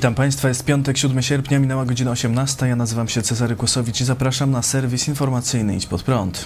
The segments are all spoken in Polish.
Witam Państwa, jest piątek, 7 sierpnia, minęła godzina 18. Ja nazywam się Cezary Kłosowicz i zapraszam na serwis informacyjny Idź Pod Prąd.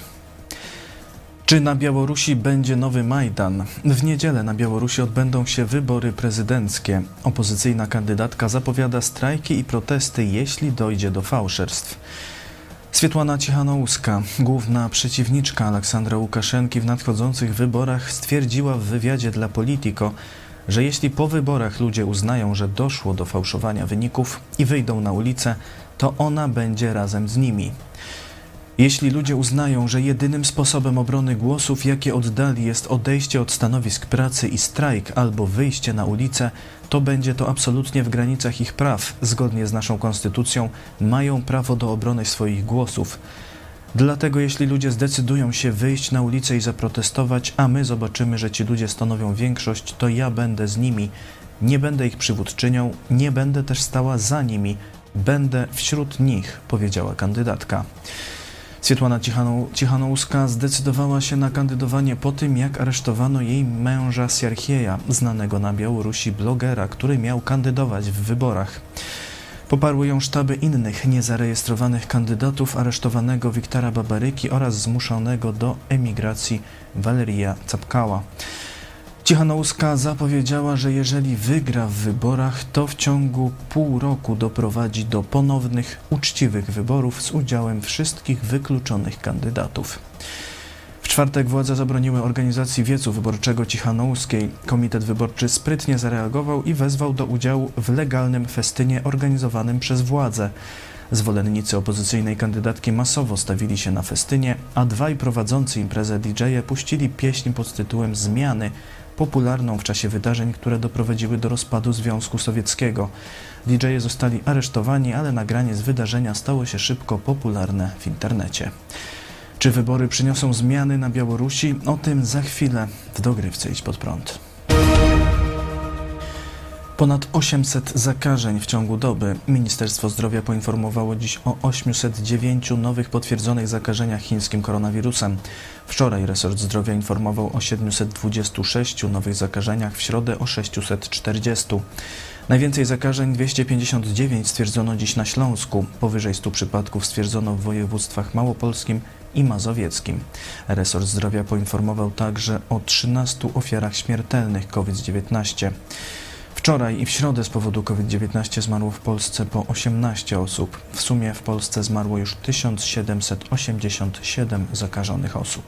Czy na Białorusi będzie nowy Majdan? W niedzielę na Białorusi odbędą się wybory prezydenckie. Opozycyjna kandydatka zapowiada strajki i protesty, jeśli dojdzie do fałszerstw. Swiatłana Cichanouska, główna przeciwniczka Aleksandra Łukaszenki w nadchodzących wyborach, stwierdziła w wywiadzie dla Politico, że jeśli po wyborach ludzie uznają, że doszło do fałszowania wyników i wyjdą na ulicę, to ona będzie razem z nimi. Jeśli ludzie uznają, że jedynym sposobem obrony głosów, jakie oddali, jest odejście od stanowisk pracy i strajk albo wyjście na ulicę, to będzie to absolutnie w granicach ich praw. Zgodnie z naszą konstytucją mają prawo do obrony swoich głosów. Dlatego jeśli ludzie zdecydują się wyjść na ulicę i zaprotestować, a my zobaczymy, że ci ludzie stanowią większość, to ja będę z nimi. Nie będę ich przywódczynią, nie będę też stała za nimi. Będę wśród nich, powiedziała kandydatka. Swiatłana Cichanouska zdecydowała się na kandydowanie po tym, jak aresztowano jej męża Siarhieja, znanego na Białorusi blogera, który miał kandydować w wyborach. Poparły ją sztaby innych niezarejestrowanych kandydatów, aresztowanego Wiktora Babaryki oraz zmuszonego do emigracji Walerija Capkała. Cichanouska zapowiedziała, że jeżeli wygra w wyborach, to w ciągu pół roku doprowadzi do ponownych, uczciwych wyborów z udziałem wszystkich wykluczonych kandydatów. W czwartek władze zabroniły organizacji wiecu wyborczego Cichanouskiej. Komitet wyborczy sprytnie zareagował i wezwał do udziału w legalnym festynie organizowanym przez władze. Zwolennicy opozycyjnej kandydatki masowo stawili się na festynie, a dwaj prowadzący imprezę DJ-e puścili pieśń pod tytułem Zmiany, popularną w czasie wydarzeń, które doprowadziły do rozpadu Związku Sowieckiego. DJ-e zostali aresztowani, ale nagranie z wydarzenia stało się szybko popularne w internecie. Czy wybory przyniosą zmiany na Białorusi? O tym za chwilę w dogrywce Idź Pod Prąd. Ponad 800 zakażeń w ciągu doby. Ministerstwo Zdrowia poinformowało dziś o 809 nowych potwierdzonych zakażeniach chińskim koronawirusem. Wczoraj resort zdrowia informował o 726 nowych zakażeniach, w środę o 640. Najwięcej zakażeń, 259, stwierdzono dziś na Śląsku. Powyżej 100 przypadków stwierdzono w województwach małopolskim i mazowieckim. Resort zdrowia poinformował także o 13 ofiarach śmiertelnych COVID-19. Wczoraj i w środę z powodu COVID-19 zmarło w Polsce po 18 osób. W sumie w Polsce zmarło już 1787 zakażonych osób.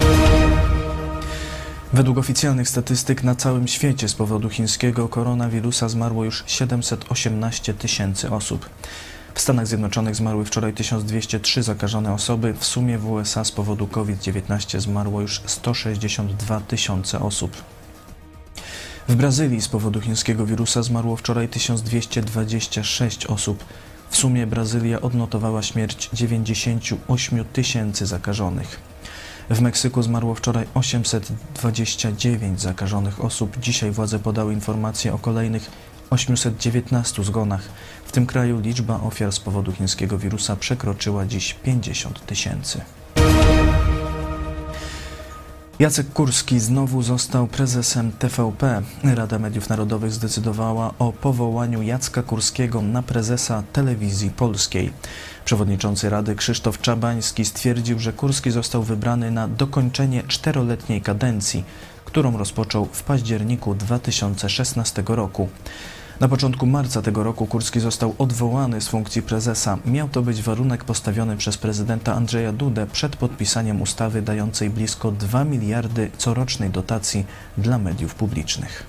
Według oficjalnych statystyk na całym świecie z powodu chińskiego koronawirusa zmarło już 718 tysięcy osób. W Stanach Zjednoczonych zmarły wczoraj 1203 zakażone osoby. W sumie w USA z powodu COVID-19 zmarło już 162 tysiące osób. W Brazylii z powodu chińskiego wirusa zmarło wczoraj 1226 osób. W sumie Brazylia odnotowała śmierć 98 tysięcy zakażonych. W Meksyku zmarło wczoraj 829 zakażonych osób. Dzisiaj władze podały informacje o kolejnych 819 zgonach. W tym kraju liczba ofiar z powodu chińskiego wirusa przekroczyła dziś 50 tysięcy. Jacek Kurski znowu został prezesem TVP. Rada Mediów Narodowych zdecydowała o powołaniu Jacka Kurskiego na prezesa Telewizji Polskiej. Przewodniczący Rady Krzysztof Czabański stwierdził, że Kurski został wybrany na dokończenie 4-letniej kadencji, którą rozpoczął w październiku 2016 roku. Na początku marca tego roku Kurski został odwołany z funkcji prezesa. Miał to być warunek postawiony przez prezydenta Andrzeja Dudę przed podpisaniem ustawy dającej blisko 2 miliardy corocznej dotacji dla mediów publicznych.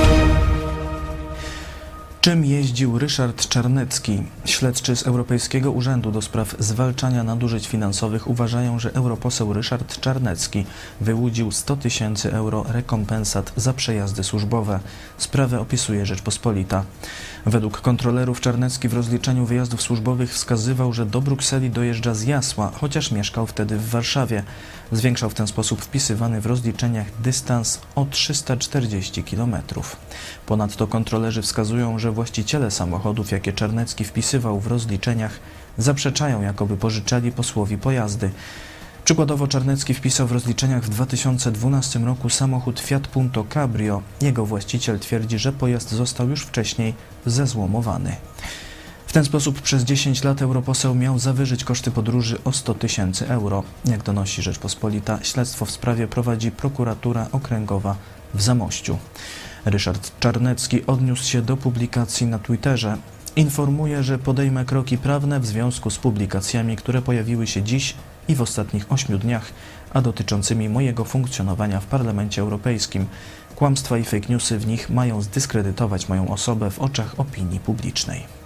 Czym jeździł Ryszard Czarnecki? Śledczy z Europejskiego Urzędu do Spraw Zwalczania Nadużyć Finansowych uważają, że europoseł Ryszard Czarnecki wyłudził 100 tysięcy euro rekompensat za przejazdy służbowe. Sprawę opisuje Rzeczpospolita. Według kontrolerów Czarnecki w rozliczeniu wyjazdów służbowych wskazywał, że do Brukseli dojeżdża z Jasła, chociaż mieszkał wtedy w Warszawie. Zwiększał w ten sposób wpisywany w rozliczeniach dystans o 340 km. Ponadto kontrolerzy wskazują, że właściciele samochodów, jakie Czarnecki wpisywał w rozliczeniach, zaprzeczają, jakoby pożyczali posłowi pojazdy. Przykładowo Czarnecki wpisał w rozliczeniach w 2012 roku samochód Fiat Punto Cabrio. Jego właściciel twierdzi, że pojazd został już wcześniej zezłomowany. W ten sposób przez 10 lat europoseł miał zawyżyć koszty podróży o 100 000 euro. Jak donosi Rzeczpospolita, śledztwo w sprawie prowadzi prokuratura okręgowa w Zamościu. Ryszard Czarnecki odniósł się do publikacji na Twitterze. Informuje, że podejmę kroki prawne w związku z publikacjami, które pojawiły się dziś i w ostatnich 8 dniach, a dotyczącymi mojego funkcjonowania w Parlamencie Europejskim. Kłamstwa i fake newsy w nich mają zdyskredytować moją osobę w oczach opinii publicznej.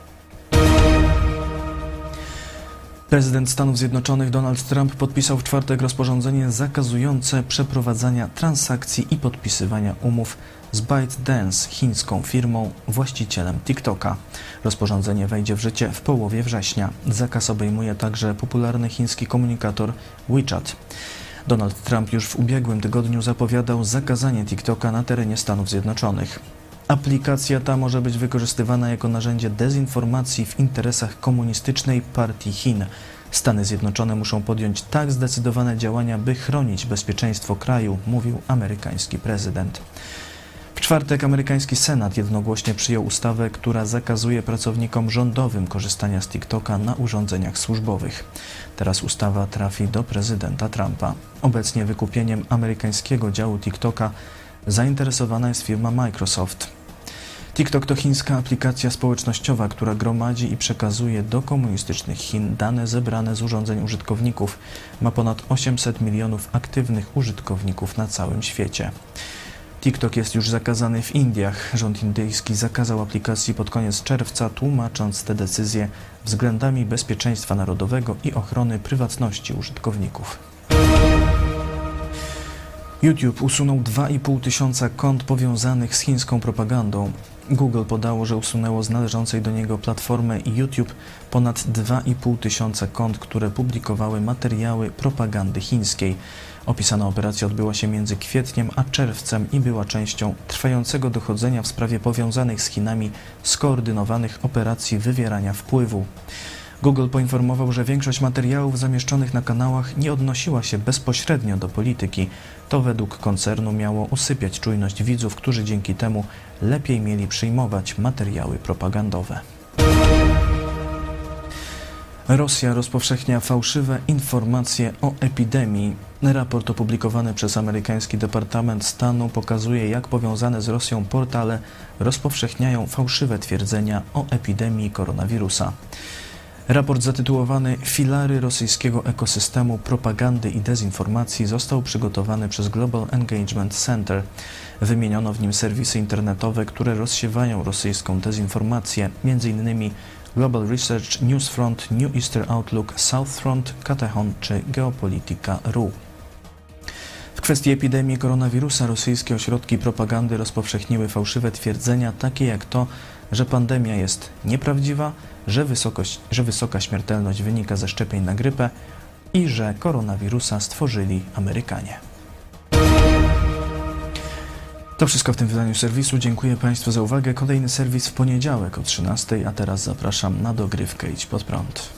Prezydent Stanów Zjednoczonych Donald Trump podpisał w czwartek rozporządzenie zakazujące przeprowadzania transakcji i podpisywania umów z ByteDance, chińską firmą właścicielem TikToka. Rozporządzenie wejdzie w życie w połowie września. Zakaz obejmuje także popularny chiński komunikator WeChat. Donald Trump już w ubiegłym tygodniu zapowiadał zakazanie TikToka na terenie Stanów Zjednoczonych. Aplikacja ta może być wykorzystywana jako narzędzie dezinformacji w interesach komunistycznej partii Chin. Stany Zjednoczone muszą podjąć tak zdecydowane działania, by chronić bezpieczeństwo kraju, mówił amerykański prezydent. W czwartek amerykański Senat jednogłośnie przyjął ustawę, która zakazuje pracownikom rządowym korzystania z TikToka na urządzeniach służbowych. Teraz ustawa trafi do prezydenta Trumpa. Obecnie wykupieniem amerykańskiego działu TikToka zainteresowana jest firma Microsoft. TikTok to chińska aplikacja społecznościowa, która gromadzi i przekazuje do komunistycznych Chin dane zebrane z urządzeń użytkowników. Ma ponad 800 milionów aktywnych użytkowników na całym świecie. TikTok jest już zakazany w Indiach. Rząd indyjski zakazał aplikacji pod koniec czerwca, tłumacząc tę decyzję względami bezpieczeństwa narodowego i ochrony prywatności użytkowników. YouTube usunął 2,5 tysiąca kont powiązanych z chińską propagandą. Google podało, że usunęło z należącej do niego platformy YouTube ponad 2,5 tysiąca kont, które publikowały materiały propagandy chińskiej. Opisana operacja odbyła się między kwietniem a czerwcem i była częścią trwającego dochodzenia w sprawie powiązanych z Chinami skoordynowanych operacji wywierania wpływu. Google poinformował, że większość materiałów zamieszczonych na kanałach nie odnosiła się bezpośrednio do polityki. To według koncernu miało usypiać czujność widzów, którzy dzięki temu lepiej mieli przyjmować materiały propagandowe. Rosja rozpowszechnia fałszywe informacje o epidemii. Raport opublikowany przez amerykański Departament Stanu pokazuje, jak powiązane z Rosją portale rozpowszechniają fałszywe twierdzenia o epidemii koronawirusa. Raport zatytułowany Filary rosyjskiego ekosystemu propagandy i dezinformacji został przygotowany przez Global Engagement Center. Wymieniono w nim serwisy internetowe, które rozsiewają rosyjską dezinformację, m.in. Global Research, Newsfront, New Eastern Outlook, Southfront, Katehon czy Geopolitica.ru. W kwestii epidemii koronawirusa rosyjskie ośrodki propagandy rozpowszechniły fałszywe twierdzenia, takie jak to, że pandemia jest nieprawdziwa, że wysoka śmiertelność wynika ze szczepień na grypę i że koronawirusa stworzyli Amerykanie. To wszystko w tym wydaniu serwisu. Dziękuję Państwu za uwagę. Kolejny serwis w poniedziałek o 13:00, a teraz zapraszam na dogrywkę Idź Pod Prąd.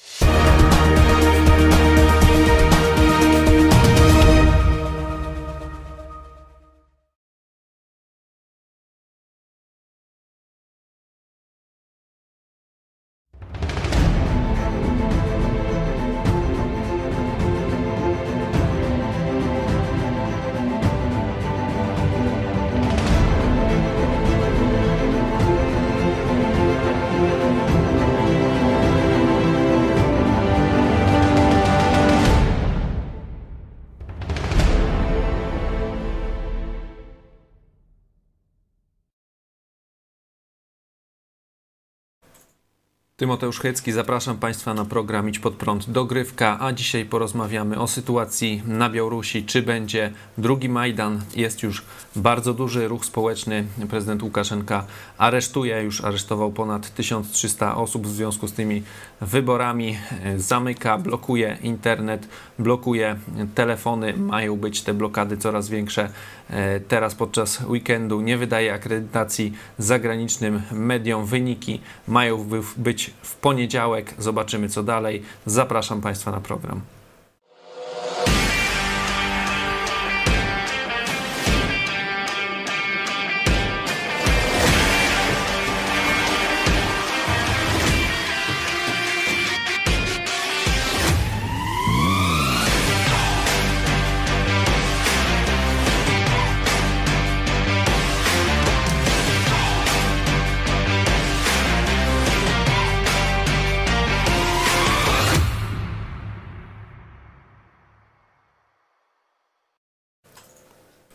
Tymoteusz Checki, zapraszam Państwa na program Idź Pod Prąd Dogrywka, a dzisiaj porozmawiamy o sytuacji na Białorusi. Czy będzie drugi Majdan? Jest już bardzo duży ruch społeczny. Prezydent Łukaszenka już aresztował ponad 1300 osób w związku z tymi wyborami. Zamyka, blokuje internet, blokuje telefony. Mają być te blokady coraz większe. Teraz podczas weekendu nie wydaje akredytacji zagranicznym mediom. Wyniki mają być w poniedziałek. Zobaczymy, co dalej. Zapraszam Państwa na program.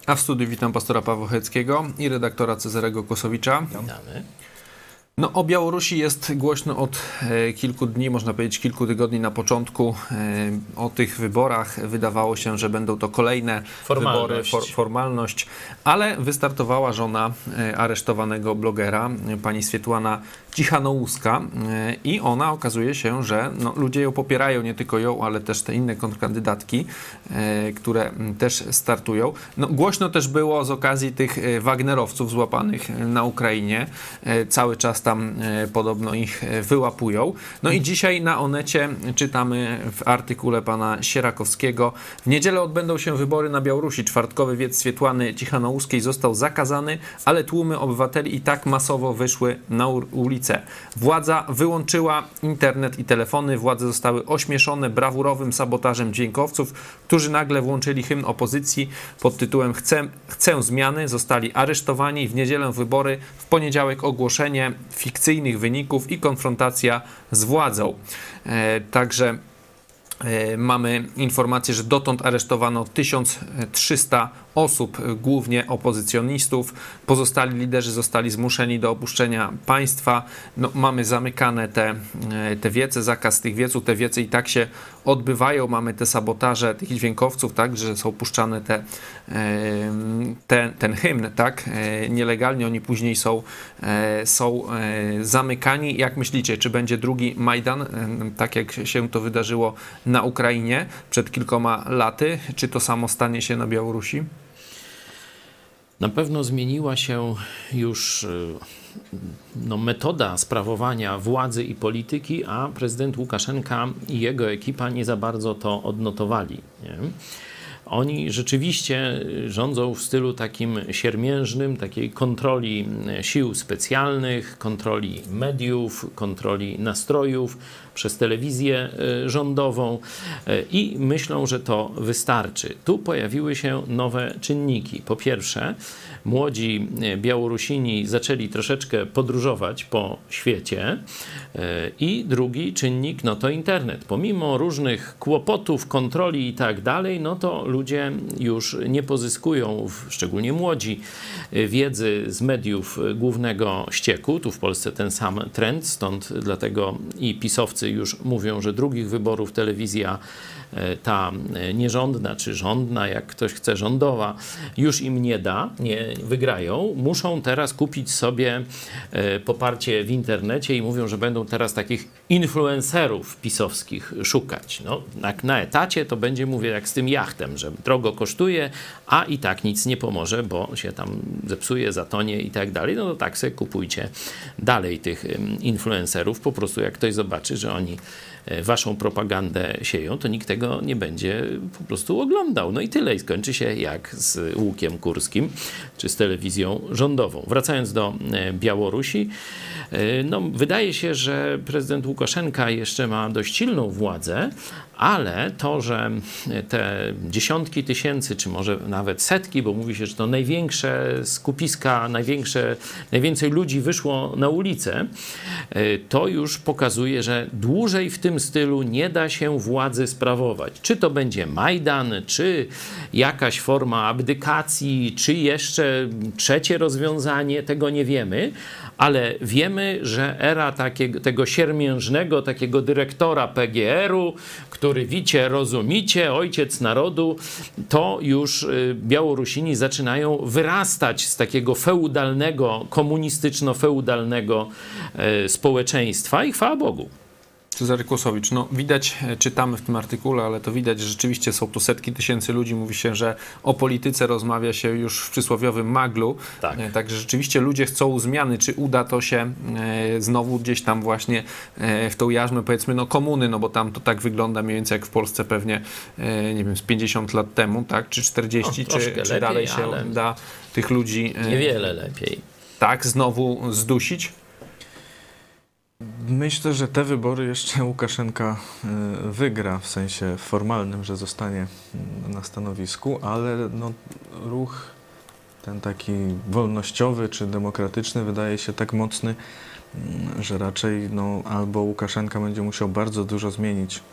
A w studiu witam pastora Pawła Chojeckiego i redaktora Cezarego Kłosowicza. Witamy. No, o Białorusi jest głośno od kilku dni, można powiedzieć kilku tygodni na początku. O tych wyborach wydawało się, że będą to kolejne wybory, formalność, ale wystartowała żona aresztowanego blogera, pani Swiatłana Cichanouska, i ona, okazuje się, że ludzie ją popierają, nie tylko ją, ale też te inne kontrkandydatki, które też startują. No, głośno też było z okazji tych Wagnerowców złapanych na Ukrainie. Cały czas tam podobno ich wyłapują. No i dzisiaj na Onecie czytamy w artykule pana Sierakowskiego: w niedzielę odbędą się wybory na Białorusi. Czwartkowy wiec Swiatłany Cichanouskiej został zakazany, ale tłumy obywateli i tak masowo wyszły na ulicę. Władza wyłączyła internet i telefony. Władze zostały ośmieszone brawurowym sabotażem dźwiękowców, którzy nagle włączyli hymn opozycji pod tytułem Chcę zmiany. Zostali aresztowani. W niedzielę wybory, w poniedziałek ogłoszenie fikcyjnych wyników i konfrontacja z władzą. Także mamy informację, że dotąd aresztowano 1300 osób, głównie opozycjonistów. Pozostali liderzy zostali zmuszeni do opuszczenia państwa. No, mamy zamykane te wiece, zakaz tych wieców. Te wiece i tak się odbywają. Mamy te sabotaże tych dźwiękowców, tak, że są puszczane ten hymn, tak, nielegalnie. Oni później są zamykani. Jak myślicie, czy będzie drugi Majdan, tak jak się to wydarzyło na Ukrainie przed kilkoma laty? Czy to samo stanie się na Białorusi? Na pewno zmieniła się już metoda sprawowania władzy i polityki, a prezydent Łukaszenka i jego ekipa nie za bardzo to odnotowali, nie? Oni rzeczywiście rządzą w stylu takim siermiężnym, takiej kontroli sił specjalnych, kontroli mediów, kontroli nastrojów przez telewizję rządową i myślą, że to wystarczy. Tu pojawiły się nowe czynniki. Po pierwsze, młodzi Białorusini zaczęli troszeczkę podróżować po świecie i drugi czynnik, to internet. Pomimo różnych kłopotów, kontroli i tak dalej, to ludzie już nie pozyskują, szczególnie młodzi, wiedzy z mediów głównego ścieku. Tu w Polsce ten sam trend, stąd dlatego i pisowcy już mówią, że drugich wyborów telewizja ta nierządna czy rządna, jak ktoś chce, rządowa, już im nie da, nie wygrają. Muszą teraz kupić sobie poparcie w internecie i mówią, że będą teraz takich influencerów pisowskich szukać. Jak na etacie to będzie, mówię, jak z tym jachtem, że drogo kosztuje, a i tak nic nie pomoże, bo się tam zepsuje, zatonie i tak dalej. To tak sobie kupujcie dalej tych influencerów. Po prostu jak ktoś zobaczy, że oni waszą propagandę sieją, to nikt tego nie będzie po prostu oglądał. I tyle. I skończy się jak z Łukiem Kurskim, czy z telewizją rządową. Wracając do Białorusi, wydaje się, że prezydent Łukaszenka jeszcze ma dość silną władzę, ale to, że te dziesiątki tysięcy, czy może nawet setki, bo mówi się, że to największe skupiska, najwięcej ludzi wyszło na ulicę, to już pokazuje, że dłużej w tym stylu nie da się władzy sprawować. Czy to będzie Majdan, czy jakaś forma abdykacji, czy jeszcze trzecie rozwiązanie, tego nie wiemy, ale wiemy, że era tego siermiężnego, takiego dyrektora PGR-u, który wicie, rozumicie, ojciec narodu, to już Białorusini zaczynają wyrastać z takiego feudalnego, komunistyczno-feudalnego społeczeństwa i chwała Bogu. Cezary Kłosowicz, widać, czytamy w tym artykule, ale to widać, że rzeczywiście są tu setki tysięcy ludzi. Mówi się, że o polityce rozmawia się już w przysłowiowym maglu. Tak. Także rzeczywiście ludzie chcą zmiany. Czy uda to się znowu gdzieś tam właśnie w tą jarzmę, powiedzmy, komuny, bo tam to tak wygląda mniej więcej jak w Polsce pewnie, nie wiem, z 50 lat temu, tak? Czy 40, czy lepiej, dalej się da tych ludzi... Niewiele lepiej. Tak, znowu zdusić? Myślę, że te wybory jeszcze Łukaszenka wygra w sensie formalnym, że zostanie na stanowisku, ale ruch ten taki wolnościowy czy demokratyczny wydaje się tak mocny, że raczej albo Łukaszenka będzie musiał bardzo dużo zmienić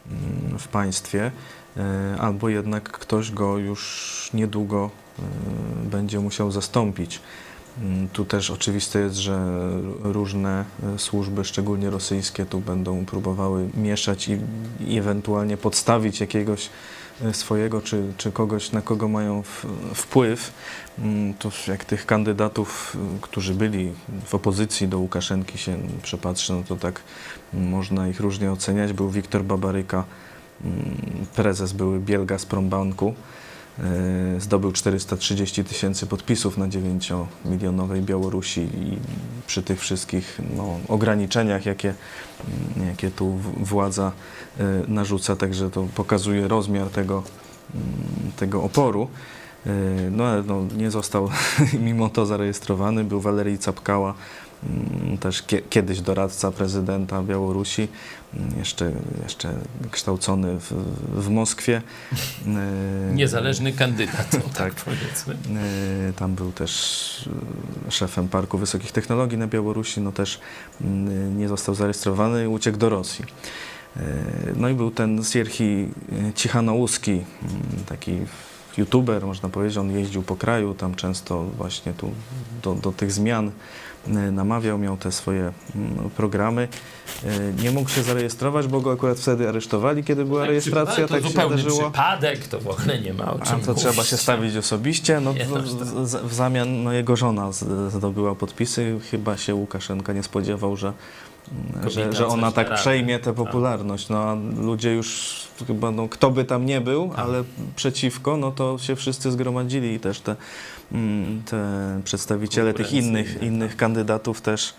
w państwie, albo jednak ktoś go już niedługo będzie musiał zastąpić. Tu też oczywiste jest, że różne służby, szczególnie rosyjskie, tu będą próbowały mieszać i ewentualnie podstawić jakiegoś swojego, czy kogoś, na kogo mają wpływ. To jak tych kandydatów, którzy byli w opozycji do Łukaszenki się przepatrzy, no to tak można ich różnie oceniać. Był Wiktor Babaryka, prezes były Bielgazprombanku. Zdobył 430 000 podpisów na 9-milionowej Białorusi i przy tych wszystkich ograniczeniach, jakie tu władza narzuca, także to pokazuje rozmiar tego oporu. Nie został mimo to zarejestrowany. Był Walerii Capkała, też kiedyś doradca prezydenta Białorusi, jeszcze kształcony w Moskwie. Niezależny kandydat, tak powiedzmy. Tam był też szefem Parku Wysokich Technologii na Białorusi, też nie został zarejestrowany i uciekł do Rosji. No i był ten Sierhij Cichanołuski, taki youtuber, można powiedzieć. On jeździł po kraju, tam często właśnie tu do tych zmian namawiał, miał te swoje programy. Nie mógł się zarejestrować, bo go akurat wtedy aresztowali, kiedy była rejestracja. To tak zupełny się zdarzyło. przypadek, to w ogóle nie ma o czym to trzeba się stawić osobiście. W zamian jego żona zdobyła podpisy. Chyba się Łukaszenka nie spodziewał, że ona tak przejmie tę popularność. A ludzie już chyba, kto by tam nie był, ale przeciwko, to się wszyscy zgromadzili i też te przedstawiciele tych innych kandydatów też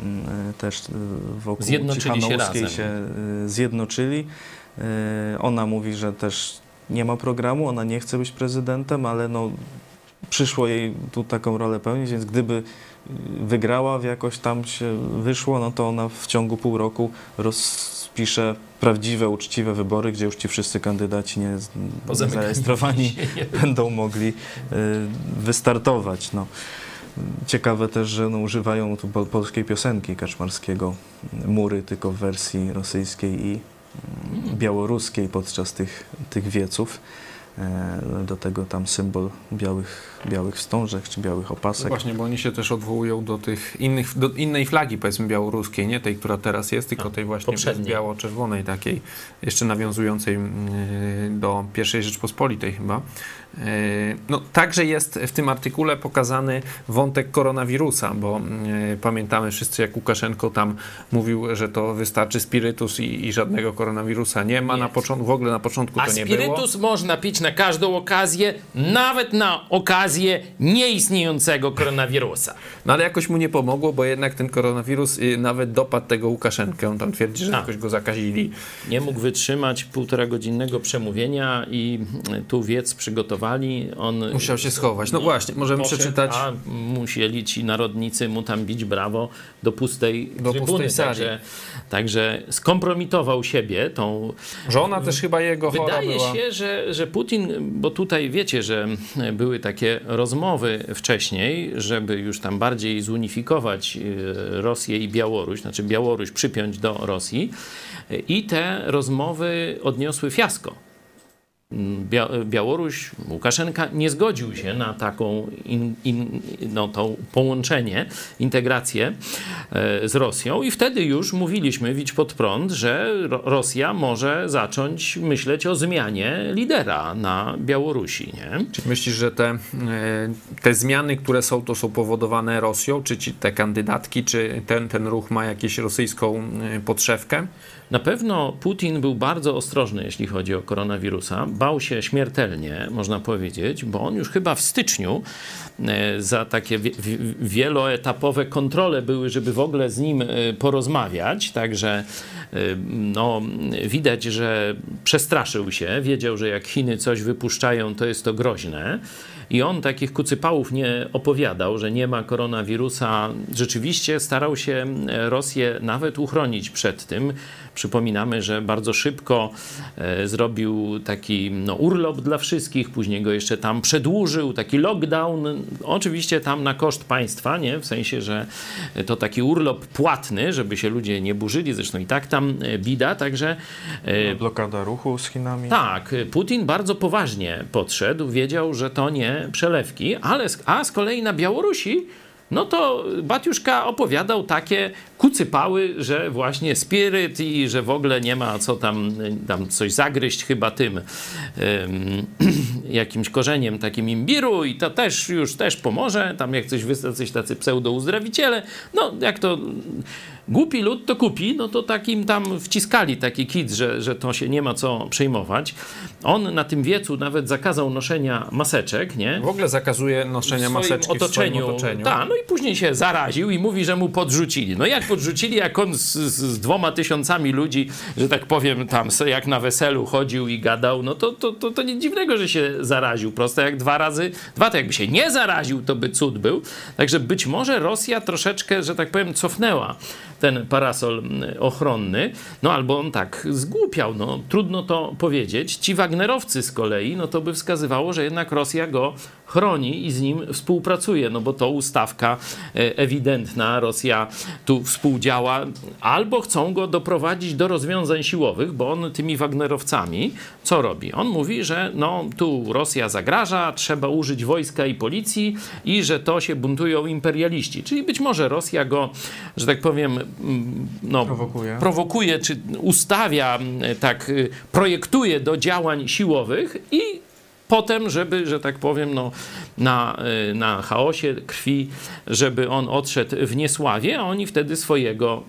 wokół Cichanouskiej się zjednoczyli. Ona mówi, że też nie ma programu, ona nie chce być prezydentem, ale przyszło jej tu taką rolę pełnić, więc gdyby wygrała, jakoś tam się wyszło, to ona w ciągu pół roku rozpisze prawdziwe, uczciwe wybory, gdzie już ci wszyscy kandydaci zarejestrowani będą mogli wystartować. Ciekawe też, że używają tu polskiej piosenki Kaczmarskiego, Mury, tylko w wersji rosyjskiej i białoruskiej podczas tych wieców. Do tego tam symbol białych wstążek czy białych opasek. Właśnie, bo oni się też odwołują do tych do innej flagi, powiedzmy białoruskiej, nie tej, która teraz jest, tylko tej właśnie biało-czerwonej takiej, jeszcze nawiązującej do I Rzeczpospolitej chyba. Także jest w tym artykule pokazany wątek koronawirusa, bo pamiętamy wszyscy, jak Łukaszenko tam mówił, że to wystarczy spirytus i żadnego koronawirusa nie ma. W ogóle na początku to nie było. A spirytus można pić na każdą okazję, nawet na okazję nieistniejącego koronawirusa. Ale jakoś mu nie pomogło, bo jednak ten koronawirus nawet dopadł tego Łukaszenkę. On tam twierdzi, że jakoś go zakazili. Nie mógł wytrzymać 1,5-godzinnego przemówienia i tu wiec przygotowali. On musiał się schować. Właśnie, możemy przeczytać. A musieli ci narodnicy mu tam bić brawo do pustej trybuny. Także skompromitował siebie tą... Żona też chyba jego chora była. Wydaje się, że Putin, bo tutaj wiecie, że były takie rozmowy wcześniej, żeby już tam bardziej zunifikować Rosję i Białoruś, znaczy Białoruś przypiąć do Rosji, i te rozmowy odniosły fiasko. Białoruś, Łukaszenka nie zgodził się na taką to połączenie, integrację z Rosją i wtedy już mówiliśmy, widź pod prąd, że Rosja może zacząć myśleć o zmianie lidera na Białorusi. Nie? Czy myślisz, że te zmiany, które są, to są powodowane Rosją, czy te kandydatki, czy ten ruch ma jakąś rosyjską podszewkę? Na pewno Putin był bardzo ostrożny, jeśli chodzi o koronawirusa. Bał się śmiertelnie, można powiedzieć, bo on już chyba w styczniu za takie wieloetapowe kontrole były, żeby w ogóle z nim porozmawiać. Także widać, że przestraszył się. Wiedział, że jak Chiny coś wypuszczają, to jest to groźne. I on takich kucypałów nie opowiadał, że nie ma koronawirusa. Rzeczywiście starał się Rosję nawet uchronić przed tym. Przypominamy, że bardzo szybko zrobił taki taki urlop dla wszystkich, później go jeszcze tam przedłużył, taki lockdown, oczywiście tam na koszt państwa, nie? W sensie, że to taki urlop płatny, żeby się ludzie nie burzyli, zresztą i tak tam bida, także... Blokada ruchu z Chinami. Tak, Putin bardzo poważnie podszedł, wiedział, że to nie przelewki, a z kolei na Białorusi no to Batiuszka opowiadał takie kucypały, że właśnie spiryt i że w ogóle nie ma co tam coś zagryźć chyba tym jakimś korzeniem takim imbiru i to też pomoże, tam jak coś tacy pseudo-uzdrowiciele, no jak to głupi lud to kupi, no to takim tam wciskali taki kit, że to się nie ma co przejmować. On na tym wiecu nawet zakazał noszenia maseczek, nie? W ogóle zakazuje noszenia maseczki w swoim otoczeniu. Tak, no i później się zaraził i mówi, że mu podrzucili. No jak podrzucili, jak on z 2000 ludzi, że tak powiem, tam jak na weselu chodził i gadał, no to nic dziwnego, że się zaraził. Proste jak dwa to jakby się nie zaraził, to by cud był. Także być może Rosja troszeczkę, że tak powiem, cofnęła ten parasol ochronny, no albo on tak zgłupiał, no trudno to powiedzieć. Ci Wagnerowcy z kolei, no to by wskazywało, że jednak Rosja go chroni i z nim współpracuje, no bo to ustawka ewidentna, Rosja tu współdziała, albo chcą go doprowadzić do rozwiązań siłowych, bo on tymi Wagnerowcami co robi? On mówi, że no tu Rosja zagraża, trzeba użyć wojska i policji i że to się buntują imperialiści, czyli być może Rosja go, że tak powiem, no, prowokuje, czy ustawia, tak projektuje do działań siłowych i potem, żeby, że tak powiem, no, na chaosie krwi, żeby on odszedł w niesławie, a oni wtedy swojego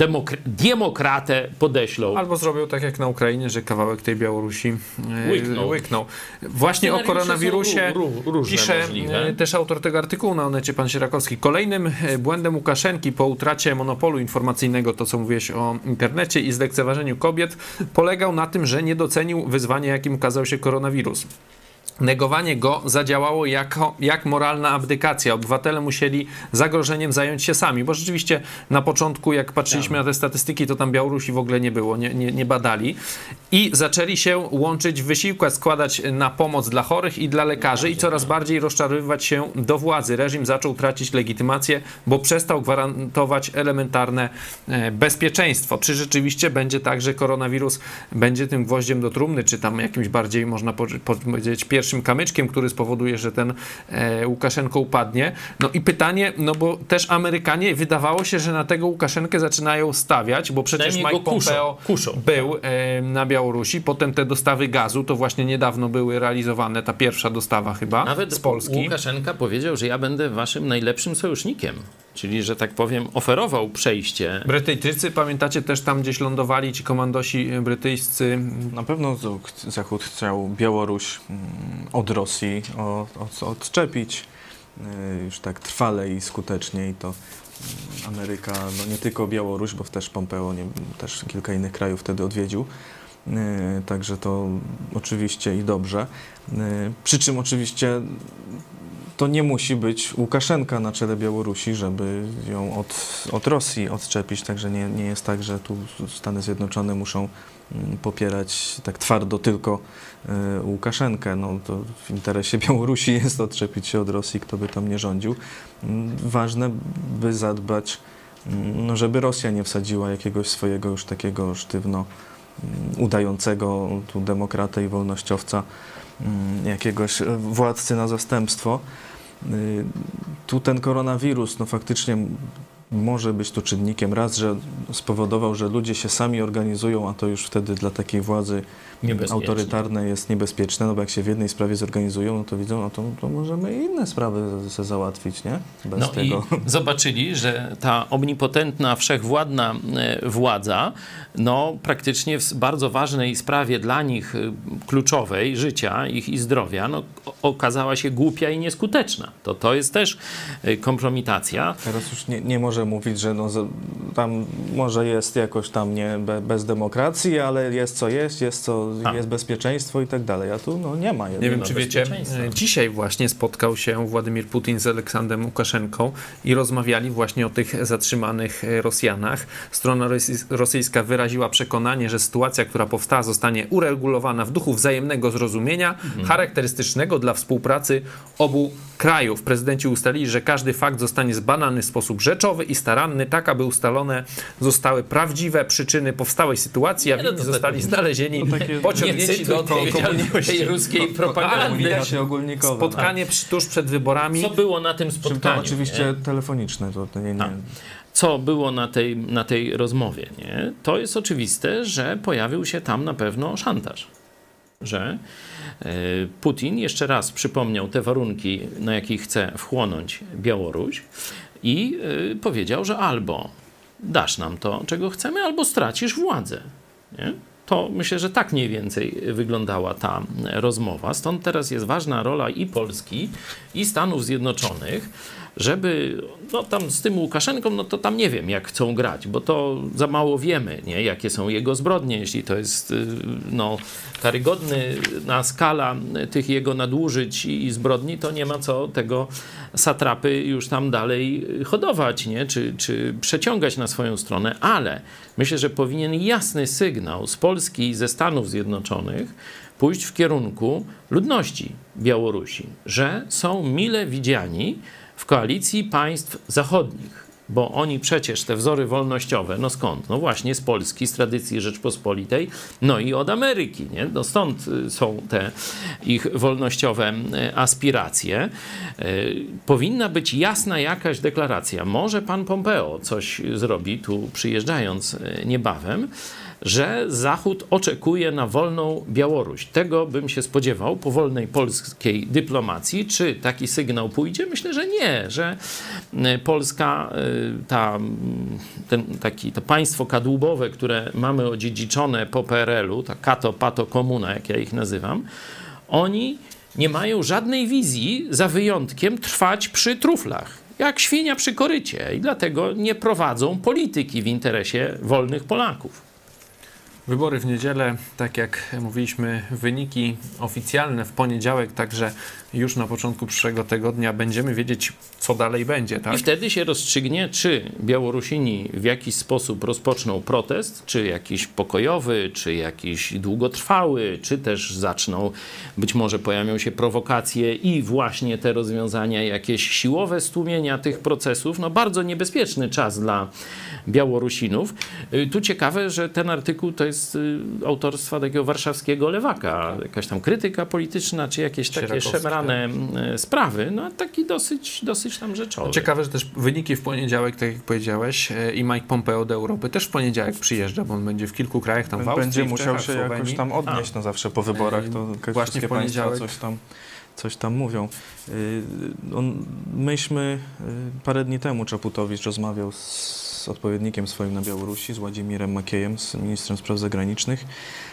demokratę podeślą. Albo zrobią tak jak na Ukrainie, że kawałek tej Białorusi łyknął. Właśnie o koronawirusie pisze też autor tego artykułu na Onecie, pan Sierakowski. Kolejnym błędem Łukaszenki po utracie monopolu informacyjnego, to co mówiłeś o internecie i zlekceważeniu kobiet, polegał na tym, że nie docenił wyzwania, jakim okazał się koronawirus. Negowanie go zadziałało jak moralna abdykacja. Obywatele musieli zagrożeniem zająć się sami, bo rzeczywiście na początku, jak patrzyliśmy na te statystyki, to tam Białorusi w ogóle nie było, nie badali. I zaczęli się łączyć w wysiłkach, składać na pomoc dla chorych i dla lekarzy i coraz bardziej rozczarowywać się do władzy. Reżim zaczął tracić legitymację, bo przestał gwarantować elementarne bezpieczeństwo. Czy rzeczywiście będzie tak, że koronawirus będzie tym gwoździem do trumny, czy tam jakimś bardziej, można powiedzieć, pierwszym kamyczkiem, który spowoduje, że ten Łukaszenko upadnie. No i pytanie, no bo też Amerykanie wydawało się, że na tego Łukaszenkę zaczynają stawiać, bo przecież Mike Pompeo był na Białorusi, potem te dostawy gazu, to właśnie niedawno były realizowane, ta pierwsza dostawa chyba nawet z Polski. Łukaszenka powiedział, że ja będę waszym najlepszym sojusznikiem. Czyli, że tak powiem, oferował przejście. Brytyjczycy, pamiętacie, też tam gdzieś lądowali ci komandosi brytyjscy. Na pewno Zachód chciał Białoruś od Rosji odczepić już tak trwale i skutecznie i to Ameryka, no nie tylko Białoruś, bo też Pompeo, też kilka innych krajów wtedy odwiedził. Także to oczywiście i dobrze. Przy czym oczywiście to nie musi być Łukaszenka na czele Białorusi, żeby ją od Rosji odczepić. Także nie jest tak, że tu Stany Zjednoczone muszą popierać tak twardo tylko Łukaszenkę. No to w interesie Białorusi jest odczepić się od Rosji, kto by tam nie rządził. Ważne, by zadbać, no żeby Rosja nie wsadziła jakiegoś swojego już takiego sztywno udającego tu demokratę i wolnościowca, jakiegoś władcy na zastępstwo. Tu ten koronawirus, no faktycznie może być tu czynnikiem raz, że spowodował, że ludzie się sami organizują, a to już wtedy dla takiej władzy autorytarnej jest niebezpieczne, no bo jak się w jednej sprawie zorganizują, no to widzą, no to możemy inne sprawy sobie załatwić, nie? Bez tego. I zobaczyli, że ta omnipotentna, wszechwładna władza, no praktycznie w bardzo ważnej sprawie dla nich kluczowej, życia ich i zdrowia, no okazała się głupia i nieskuteczna. To jest też kompromitacja. Teraz już nie może może mówić, że no, tam może jest jakoś tam nie bez demokracji, ale jest co jest bezpieczeństwo i tak dalej. A tu no, nie ma. Nie wiem, czy wiecie, dzisiaj właśnie spotkał się Władimir Putin z Aleksandrem Łukaszenką i rozmawiali właśnie o tych zatrzymanych Rosjanach. Strona rosyjska wyraziła przekonanie, że sytuacja, która powstała, zostanie uregulowana w duchu wzajemnego zrozumienia, charakterystycznego dla współpracy obu krajów. Prezydenci ustalili, że każdy fakt zostanie zbadany w sposób rzeczowy i staranny, tak aby ustalone zostały prawdziwe przyczyny powstałej sytuacji, a winni zostali znalezieni, pociągnięci do tej ruskiej propagandy. Spotkanie tuż przed wyborami. Co było na tym spotkaniu? To oczywiście telefoniczne. Co było na tej rozmowie? Nie? To jest oczywiste, że pojawił się tam na pewno szantaż. Że Putin jeszcze raz przypomniał te warunki, na jakich chce wchłonąć Białoruś i powiedział, że albo dasz nam to, czego chcemy, albo stracisz władzę. Nie? To myślę, że tak mniej więcej wyglądała ta rozmowa. Stąd teraz jest ważna rola i Polski, i Stanów Zjednoczonych, żeby, no tam z tym Łukaszenką, no to tam nie wiem, jak chcą grać, bo to za mało wiemy, nie? Jakie są jego zbrodnie, jeśli to jest, no, karygodna skala tych jego nadużyć i zbrodni, to nie ma co tego satrapy już tam dalej hodować, nie? Czy przeciągać na swoją stronę, ale myślę, że powinien jasny sygnał z Polski i ze Stanów Zjednoczonych pójść w kierunku ludności Białorusi, że są mile widziani w koalicji państw zachodnich, bo oni przecież te wzory wolnościowe, no skąd? No właśnie z Polski, z tradycji Rzeczpospolitej, no i od Ameryki, nie? No stąd są te ich wolnościowe aspiracje. Powinna być jasna jakaś deklaracja. Może pan Pompeo coś zrobi, tu przyjeżdżając niebawem, że Zachód oczekuje na wolną Białoruś. Tego bym się spodziewał po wolnej polskiej dyplomacji. Czy taki sygnał pójdzie? Myślę, że nie, że Polska, to państwo kadłubowe, które mamy odziedziczone po PRL-u, ta kato, pato, komuna, jak ja ich nazywam, oni nie mają żadnej wizji, za wyjątkiem trwać przy truflach, jak świnia przy korycie, i dlatego nie prowadzą polityki w interesie wolnych Polaków. Wybory w niedzielę, tak jak mówiliśmy, wyniki oficjalne w poniedziałek, także już na początku przyszłego tygodnia będziemy wiedzieć, co dalej będzie. Tak? I wtedy się rozstrzygnie, czy Białorusini w jakiś sposób rozpoczną protest, czy jakiś pokojowy, czy jakiś długotrwały, czy też zaczną, być może pojawią się prowokacje i właśnie te rozwiązania, jakieś siłowe stłumienia tych procesów. No bardzo niebezpieczny czas dla Białorusinów. Tu ciekawe, że ten artykuł to jest autorstwa takiego warszawskiego lewaka, jakaś tam krytyka polityczna, czy jakieś takie szemrane sprawy, no taki dosyć tam rzeczowy. Ciekawe, że też wyniki w poniedziałek, tak jak powiedziałeś, i Mike Pompeo do Europy też w poniedziałek przyjeżdża, bo on będzie w kilku krajach, tam w Austrii, będzie musiał Czechach, się jakoś tam odnieść, no zawsze po wyborach, to właśnie w poniedziałek coś tam mówią. Myśmy parę dni temu, Czaputowicz rozmawiał z odpowiednikiem swoim na Białorusi, z Władimierem Makiejem, z ministrem spraw zagranicznych.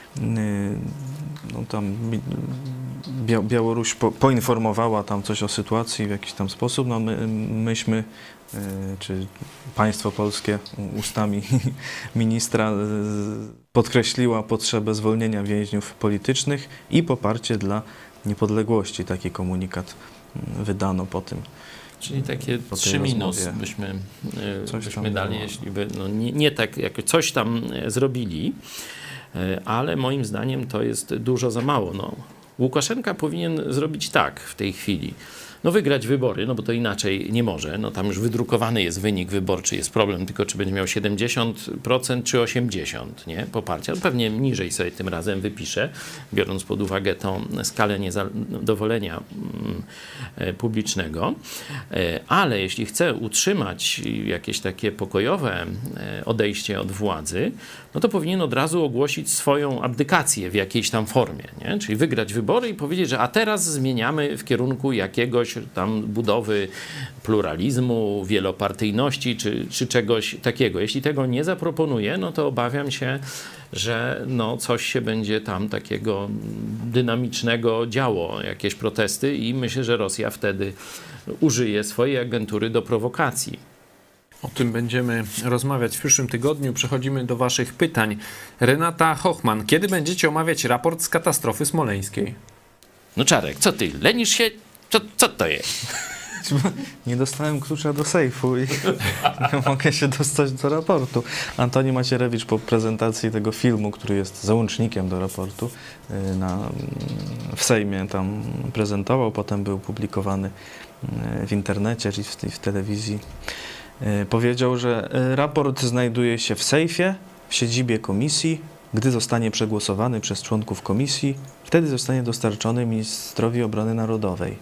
No tam Białoruś poinformowała tam coś o sytuacji w jakiś tam sposób. No myśmy, czy państwo polskie ustami ministra podkreśliła potrzebę zwolnienia więźniów politycznych i poparcie dla niepodległości. Taki komunikat wydano po tym. Czyli takie 3 minus byśmy dali, jeśli by nie tak jak coś tam zrobili, ale moim zdaniem to jest dużo za mało. No, Łukaszenka powinien zrobić tak w tej chwili. No wygrać wybory, no bo to inaczej nie może. No tam już wydrukowany jest wynik wyborczy, jest problem tylko, czy będzie miał 70% czy 80%, nie? Poparcia. No pewnie niżej sobie tym razem wypisze, biorąc pod uwagę tą skalę niezadowolenia publicznego. Ale jeśli chce utrzymać jakieś takie pokojowe odejście od władzy, no to powinien od razu ogłosić swoją abdykację w jakiejś tam formie, nie? Czyli wygrać wybory i powiedzieć, że a teraz zmieniamy w kierunku jakiegoś tam budowy pluralizmu, wielopartyjności czy czegoś takiego. Jeśli tego nie zaproponuje, no to obawiam się, że no coś się będzie tam takiego dynamicznego działo, jakieś protesty, i myślę, że Rosja wtedy użyje swojej agentury do prowokacji. O tym będziemy rozmawiać w przyszłym tygodniu. Przechodzimy do waszych pytań. Renata Hochman, kiedy będziecie omawiać raport z katastrofy smoleńskiej? No Czarek, co ty, lenisz się? Co to jest? Nie dostałem klucza do sejfu i nie mogę się dostać do raportu. Antoni Macierewicz po prezentacji tego filmu, który jest załącznikiem do raportu, w Sejmie tam prezentował, potem był publikowany w internecie czy w telewizji. Powiedział, że raport znajduje się w sejfie, w siedzibie komisji. Gdy zostanie przegłosowany przez członków komisji, wtedy zostanie dostarczony ministrowi obrony narodowej.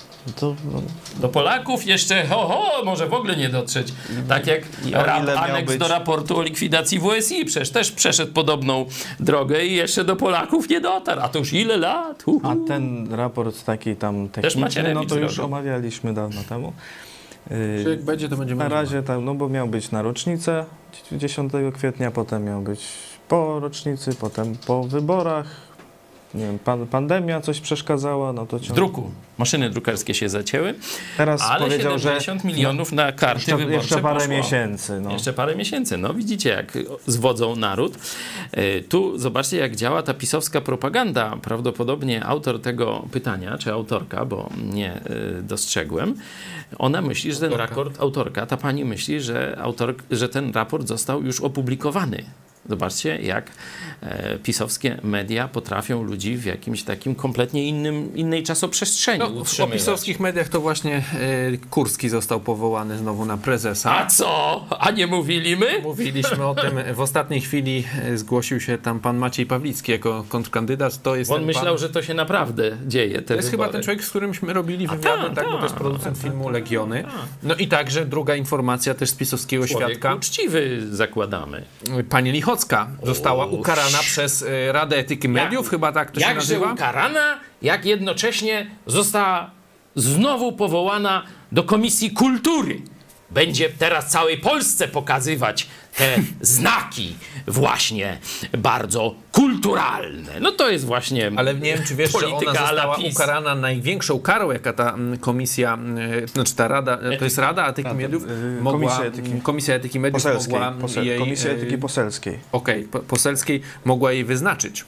Do Polaków jeszcze może w ogóle nie dotrzeć. Tak jak aneks do raportu o likwidacji WSI. Przecież też przeszedł podobną drogę i jeszcze do Polaków nie dotarł. A to już ile lat? A ten raport taki tam techniczny, no to już omawialiśmy dawno temu. Czy jak będzie, to będzie na razie tam, no bo miał być na rocznicę 10 kwietnia, potem miał być po rocznicy, potem po wyborach. Nie wiem, pandemia coś przeszkadzała, no to druku. Maszyny drukarskie się zacięły. Teraz ale powiedział, 70 milionów na karty wyborcze jeszcze parę poszło. miesięcy. No. Jeszcze parę miesięcy. No widzicie, jak zwodzą naród. Tu zobaczcie, jak działa ta pisowska propaganda. Prawdopodobnie autor tego pytania, czy autorka, bo nie dostrzegłem, ona myśli, że ten raport, autorka, ta pani myśli, że ten raport został już opublikowany. Zobaczcie, jak pisowskie media potrafią ludzi w jakimś takim kompletnie innej czasoprzestrzeni utrzymywać. W pisowskich mediach to właśnie Kurski został powołany znowu na prezesa. A co? A nie mówili my? Mówiliśmy o tym. W ostatniej chwili zgłosił się tam pan Maciej Pawlicki jako kontrkandydat. To jest on myślał, że to się naprawdę dzieje. To jest chyba ten człowiek, z którymśmy robili wywiady, tak, bo to jest producent filmu Legiony. No i także druga informacja też z pisowskiego świadka. Uczciwy zakładamy. Pani Lichocka została ukarana przez Radę Etyki Mediów, chyba tak to się nazywa. Jakże ukarana, jak jednocześnie została znowu powołana do Komisji Kultury. Będzie teraz całej Polsce pokazywać te znaki właśnie bardzo kulturalne. No to jest właśnie ale nie wiem, czy wiesz, że ona została PiS. ukarana największą karą, jaka ta komisja, znaczy ta rada, to jest Rada Etyki Mediów, Komisja Etyki Mediów mogła jej... Komisja Etyki Poselskiej. Poselskiej mogła jej wyznaczyć.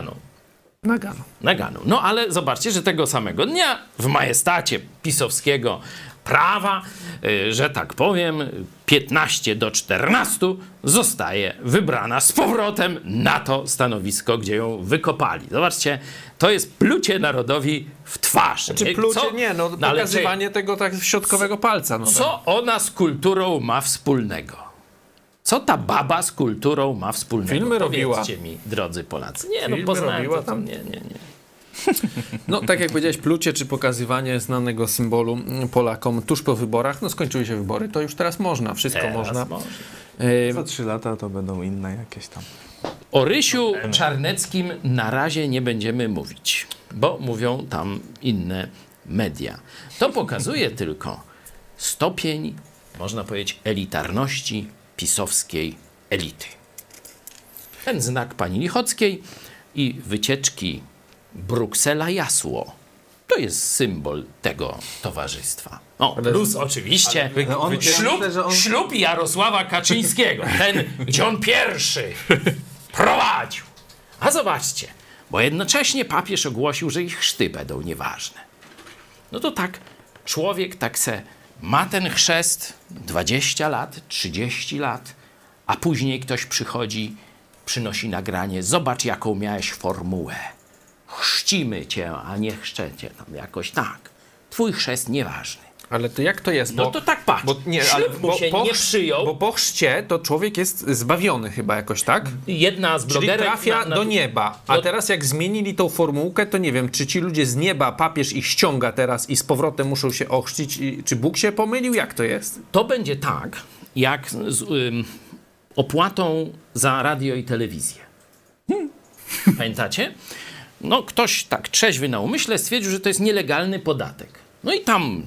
Nagano. No ale zobaczcie, że tego samego dnia w majestacie pisowskiego prawa, że tak powiem, 15-14 zostaje wybrana z powrotem na to stanowisko, gdzie ją wykopali. Zobaczcie, to jest plucie narodowi w twarz. Znaczy plucie, pokazywanie tego tak środkowego palca. No co ona z kulturą ma wspólnego? Co ta baba z kulturą ma wspólnego? Filmy robiła. Powiedzcie mi, drodzy Polacy. Nie, robiła tam. Nie. No, tak jak powiedziałeś, plucie czy pokazywanie znanego symbolu Polakom tuż po wyborach, no skończyły się wybory, to już teraz można, wszystko można. Za 3 lata to będą inne jakieś tam. O Rysiu Czarneckim na razie nie będziemy mówić, bo mówią tam inne media. To pokazuje tylko stopień, można powiedzieć, elitarności pisowskiej elity. Ten znak pani Lichockiej i wycieczki Bruksela-Jasło. To jest symbol tego towarzystwa. No, plus oczywiście ślub Jarosława Kaczyńskiego. Ten, gdzie on pierwszy prowadził. A zobaczcie, bo jednocześnie papież ogłosił, że ich chrzty będą nieważne. No to tak, człowiek tak se ma ten chrzest 20 lat, 30 lat, a później ktoś przychodzi, przynosi nagranie. Zobacz, jaką miałeś formułę. Chrzcimy cię, a nie chrzczecie. Tam jakoś tak. Twój chrzest nieważny. Ale to jak to jest? No to tak patrz. Nie przyjął. Bo po chrzcie to człowiek jest zbawiony chyba jakoś, tak? Jedna z blogerek... Czyli trafia do nieba. A teraz jak zmienili tą formułkę, to nie wiem, czy ci ludzie z nieba, papież ich ściąga teraz i z powrotem muszą się ochrzcić, czy Bóg się pomylił? Jak to jest? To będzie tak, jak z opłatą za radio i telewizję. Pamiętacie? No ktoś tak trzeźwy na umyśle stwierdził, że to jest nielegalny podatek. No i tam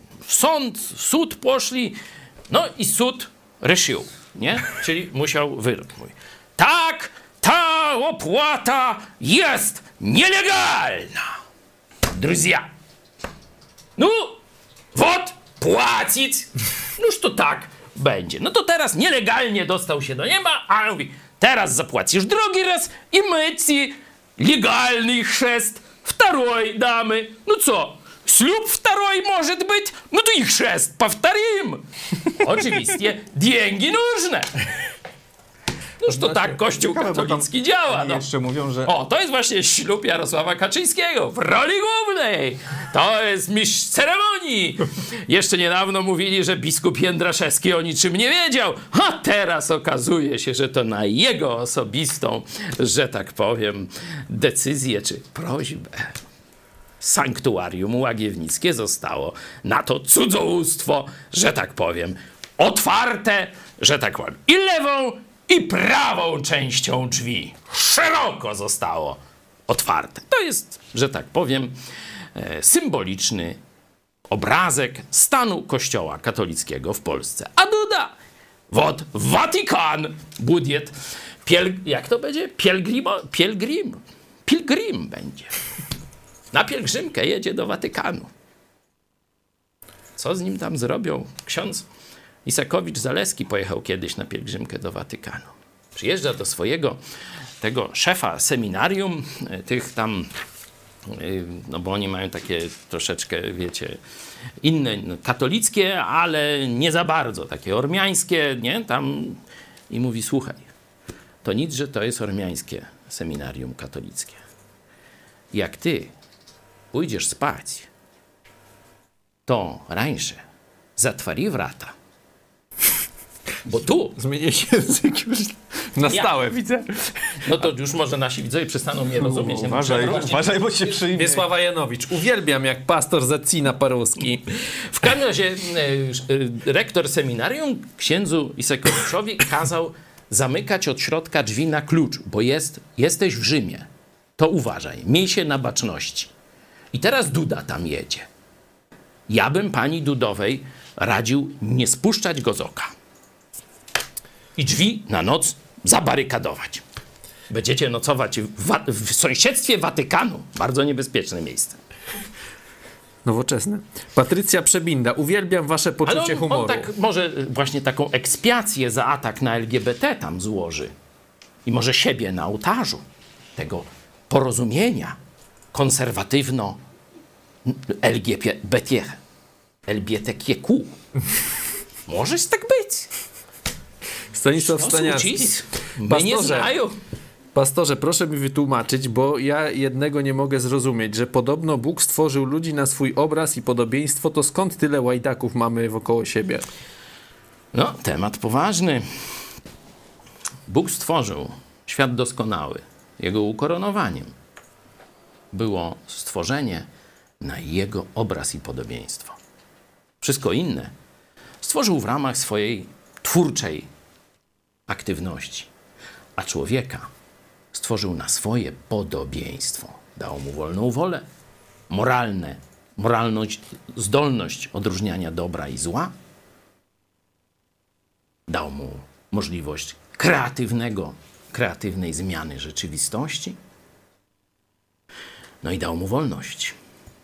sąd poszli, no i sąd reszył, nie? Czyli musiał wyrok mój. Tak, ta opłata jest nielegalna. Друзья, ну, вот, платить. Noż to tak, będzie. No to teraz nielegalnie dostał się do nieba, a mówi, teraz zapłacisz drugi raz i my ci legalny chrzest второй damy. No co? Ślub второй может быть? No to i chrzest powtarzamy. Oczywiście, деньги нужны. Noż to tak Kościół katolicki działa. No. Jeszcze mówią, że... O, to jest właśnie ślub Jarosława Kaczyńskiego w roli głównej. To jest mistrz ceremonii. Jeszcze niedawno mówili, że biskup Jędraszewski o niczym nie wiedział. A teraz okazuje się, że to na jego osobistą, że tak powiem, decyzję czy prośbę sanktuarium łagiewnickie zostało na to cudzołóstwo, że tak powiem, otwarte, że tak powiem, i lewą, i prawą częścią drzwi. Szeroko zostało otwarte. To jest, że tak powiem, symboliczny obrazek stanu Kościoła katolickiego w Polsce. A Duda, wot Watykan, budiet, jak to będzie? Pilgrim będzie. Na pielgrzymkę jedzie do Watykanu. Co z nim tam zrobią? Ksiądz Isakowicz-Zaleski pojechał kiedyś na pielgrzymkę do Watykanu. Przyjeżdża do swojego tego szefa seminarium, tych tam, no bo oni mają takie troszeczkę, wiecie, inne, no, katolickie, ale nie za bardzo, takie ormiańskie, nie? Tam i mówi, słuchaj, to nic, że to jest ormiańskie seminarium katolickie. Jak ty pójdziesz spać, to rańsze zatwari wrata. Bo tu... Zmienię się język już na stałe, widzę. No to już może nasi widzowie przestaną mnie rozumieć. Uważaj, bo się przyjmie. Wiesława Janowicz. Uwielbiam, jak pastor zacina paruski. W każdym razie rektor seminarium księdzu Isakowiczowi kazał zamykać od środka drzwi na klucz, bo jesteś w Rzymie. To uważaj, miej się na baczności. I teraz Duda tam jedzie. Ja bym pani Dudowej radził nie spuszczać go z oka. I drzwi na noc zabarykadować. Będziecie nocować w sąsiedztwie Watykanu. Bardzo niebezpieczne miejsce. Nowoczesne. Patrycja Przebinda. Uwielbiam wasze poczucie humoru. On tak może właśnie taką ekspiację za atak na LGBT tam złoży. I może siebie na ołtarzu tego porozumienia konserwatywno LGBTQ. Możesz tak być. Stanisław Staniarski. Mnie nie znają. Pastorze, proszę mi wytłumaczyć, bo ja jednego nie mogę zrozumieć, że podobno Bóg stworzył ludzi na swój obraz i podobieństwo, to skąd tyle łajdaków mamy wokoło siebie? No, temat poważny. Bóg stworzył świat doskonały. Jego ukoronowaniem było stworzenie na jego obraz i podobieństwo. Wszystko inne stworzył w ramach swojej twórczej aktywności, a człowieka stworzył na swoje podobieństwo. Dał mu wolną wolę, moralność, zdolność odróżniania dobra i zła. Dał mu możliwość kreatywnej zmiany rzeczywistości. No i dał mu wolność.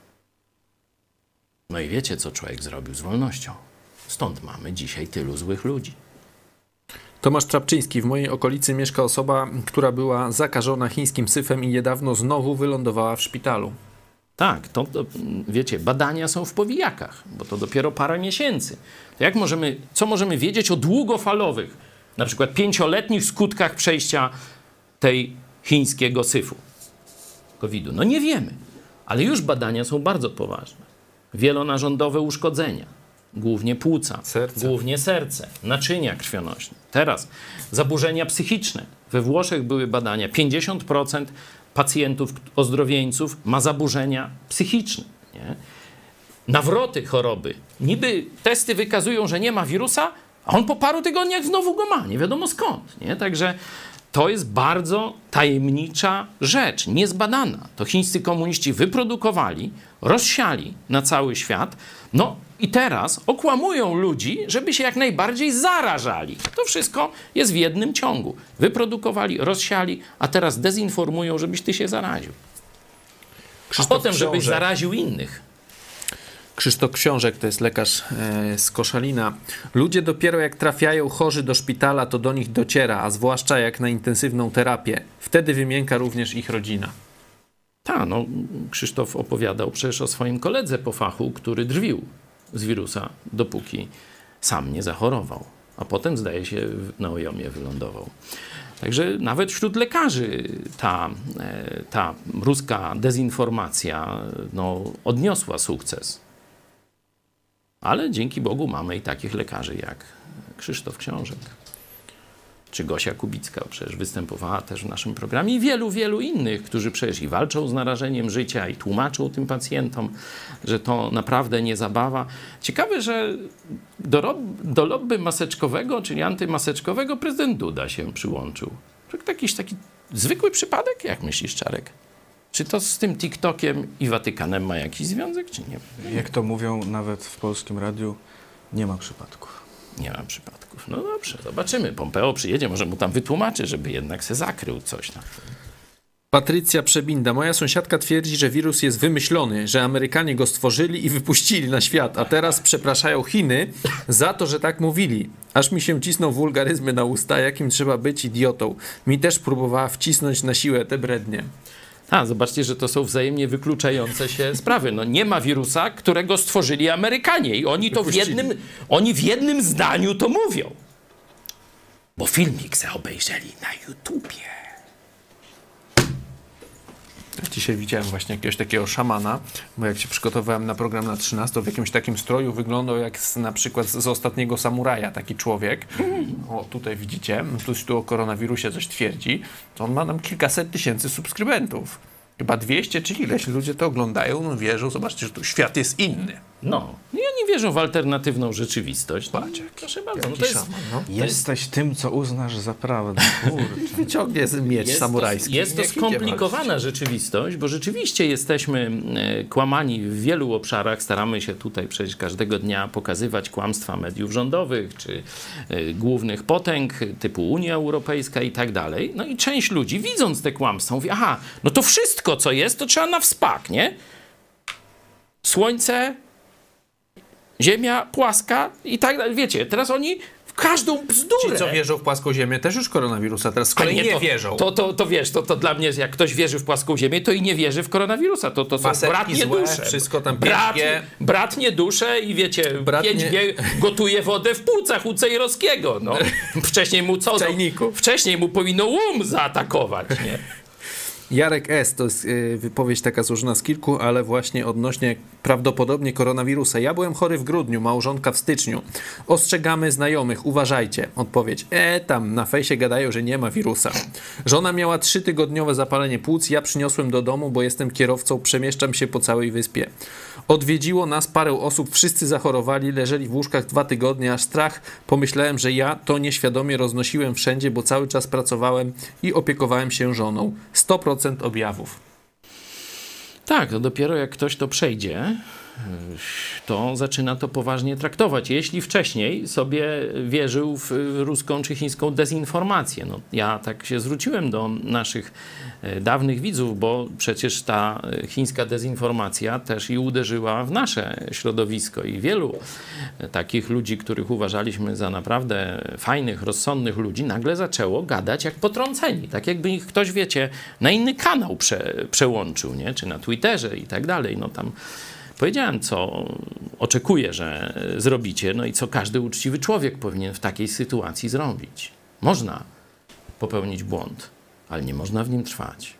No i wiecie, co człowiek zrobił z wolnością. Stąd mamy dzisiaj tylu złych ludzi. Tomasz Czapczyński. W mojej okolicy mieszka osoba, która była zakażona chińskim syfem i niedawno znowu wylądowała w szpitalu. Tak, to wiecie, badania są w powijakach, bo to dopiero parę miesięcy. To co możemy wiedzieć o długofalowych, na przykład 5-letnich skutkach przejścia tej chińskiego syfu, COVID-u? No nie wiemy, ale już badania są bardzo poważne. Wielonarządowe uszkodzenia, głównie płuca, głównie serce, naczynia krwionośne. Teraz zaburzenia psychiczne. We Włoszech były badania, 50% pacjentów, ozdrowieńców ma zaburzenia psychiczne. Nie? Nawroty choroby. Niby testy wykazują, że nie ma wirusa, a on po paru tygodniach znowu go ma. Nie wiadomo skąd. Nie? Także to jest bardzo tajemnicza rzecz, niezbadana. To chińscy komuniści wyprodukowali, rozsiali na cały świat. No i teraz okłamują ludzi, żeby się jak najbardziej zarażali. To wszystko jest w jednym ciągu. Wyprodukowali, rozsiali, a teraz dezinformują, żebyś ty się zaraził. A potem, żebyś zaraził innych. Krzysztof Książek, to jest lekarz z Koszalina. Ludzie dopiero jak trafiają chorzy do szpitala, to do nich dociera, a zwłaszcza jak na intensywną terapię. Wtedy wymięka również ich rodzina. Tak, no Krzysztof opowiadał przecież o swoim koledze po fachu, który drwił z wirusa, dopóki sam nie zachorował. A potem, zdaje się, na ojomie wylądował. Także nawet wśród lekarzy ta ruska dezinformacja odniosła sukces. Ale dzięki Bogu mamy i takich lekarzy jak Krzysztof Książek. Czy Gosia Kubicka przecież występowała też w naszym programie i wielu innych, którzy przecież i walczą z narażeniem życia i tłumaczą tym pacjentom, że to naprawdę nie zabawa. Ciekawe, że do lobby maseczkowego, czyli antymaseczkowego prezydent Duda się przyłączył. To jakiś taki zwykły przypadek? Jak myślisz, Czarek? Czy to z tym TikTokiem i Watykanem ma jakiś związek, czy nie? Jak to mówią nawet w polskim radiu, nie ma przypadków. Nie ma przypadków. No dobrze, zobaczymy. Pompeo przyjedzie, może mu tam wytłumaczy, żeby jednak se zakrył coś tam. Patrycja Przebinda. Moja sąsiadka twierdzi, że wirus jest wymyślony, że Amerykanie go stworzyli i wypuścili na świat, a teraz przepraszają Chiny za to, że tak mówili. Aż mi się cisną wulgaryzmy na usta, jakim trzeba być idiotą. Mi też próbowała wcisnąć na siłę te brednie. Zobaczcie, że to są wzajemnie wykluczające się sprawy. No nie ma wirusa, którego stworzyli Amerykanie i oni to w jednym zdaniu to mówią. Bo filmik se obejrzeli na YouTubie. Dzisiaj widziałem właśnie jakiegoś takiego szamana, bo jak się przygotowałem na program na 13, w jakimś takim stroju wyglądał jak na przykład z Ostatniego Samuraja, taki człowiek. O, tutaj widzicie, ktoś tu o koronawirusie coś twierdzi, to on ma nam kilkaset tysięcy subskrybentów. Chyba 200 czy ileś. Ludzie to oglądają, wierzą, zobaczcie, że tu świat jest inny. No i oni wierzą w alternatywną rzeczywistość. Patrz, proszę bardzo. Jesteś tym, co uznasz za prawdę. Wyciągnie miecz samurajski. Jest to skomplikowana rzeczywistość, bo rzeczywiście jesteśmy kłamani w wielu obszarach. Staramy się tutaj przecież każdego dnia pokazywać kłamstwa mediów rządowych, czy głównych potęg typu Unia Europejska i tak dalej. No i część ludzi, widząc te kłamstwa, mówi, aha, no to wszystko, co jest, to trzeba na wspak, nie? Słońce, Ziemia płaska i tak dalej. Wiecie, teraz oni w każdą bzdurę... Ci, co wierzą w płaską Ziemię, też już koronawirusa, teraz z kolei nie wierzą. To wiesz, to dla mnie, jak ktoś wierzy w płaską Ziemię, to i nie wierzy w koronawirusa. To są bratnie dusze. Wszystko tam bratnie dusze i wiecie, 5G gotuje wodę w płucach u Cejrowskiego. No. Wcześniej mu co? Wcześniej mu powinno zaatakować, nie? Jarek S. To jest wypowiedź taka złożona z kilku, ale właśnie odnośnie prawdopodobnie koronawirusa. Ja byłem chory w grudniu, małżonka w styczniu. Ostrzegamy znajomych, uważajcie. Odpowiedź. Tam na fejsie gadają, że nie ma wirusa. Żona miała 3-tygodniowe zapalenie płuc. Ja przyniosłem do domu, bo jestem kierowcą, przemieszczam się po całej wyspie. Odwiedziło nas parę osób, wszyscy zachorowali, leżeli w łóżkach 2 tygodnie, aż strach. Pomyślałem, że ja to nieświadomie roznosiłem wszędzie, bo cały czas pracowałem i opiekowałem się żoną. 100% objawów. Tak, to dopiero jak ktoś to przejdzie, to zaczyna to poważnie traktować. Jeśli wcześniej sobie wierzył w ruską czy chińską dezinformację. No, ja tak się zwróciłem do naszych dawnych widzów, bo przecież ta chińska dezinformacja też i uderzyła w nasze środowisko i wielu takich ludzi, których uważaliśmy za naprawdę fajnych, rozsądnych ludzi, nagle zaczęło gadać jak potrąceni. Tak jakby ich ktoś, wiecie, na inny kanał przełączył, nie? Czy na Twitterze i tak dalej. No tam powiedziałem, co oczekuję, że zrobicie, no i co każdy uczciwy człowiek powinien w takiej sytuacji zrobić. Można popełnić błąd, ale nie można w nim trwać.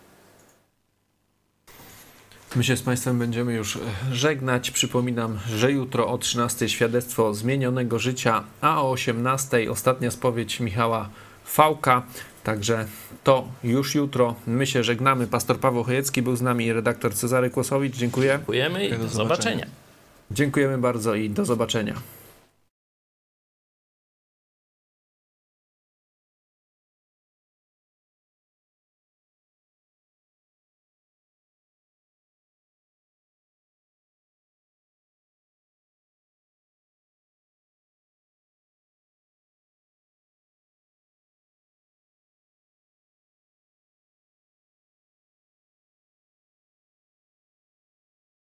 My się z Państwem będziemy już żegnać. Przypominam, że jutro o 13:00 świadectwo zmienionego życia, a o 18:00 ostatnia spowiedź Michała Fałka. Także to już jutro. My się żegnamy. Pastor Paweł Chojecki był z nami i redaktor Cezary Kłosowicz. Dziękuję. Dziękujemy i do zobaczenia. Dziękujemy bardzo i do zobaczenia.